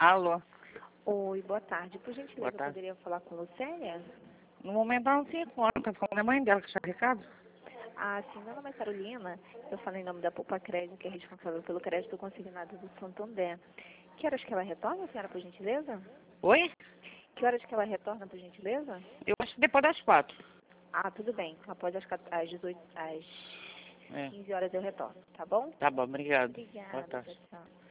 Alô, Oi, boa tarde. Por boa gentileza, eu tarde. poderia falar com Lucélia? No momento ela não se encontra, tá falando a mãe dela que está recado? Ah, sim, meu nome é Carolina. Eu falo em nome da Poupa Crédito, que é responsável pelo crédito consignado do Santander. Que horas que ela retorna, senhora, por gentileza? Oi? Que horas que ela retorna, por gentileza? Eu acho que depois das 4. Ah, tudo bem. Após às 18, às É, 15 horas eu retorno, tá bom? tá bom, obrigado. Boa Obrigada, tarde. tchau, tchau.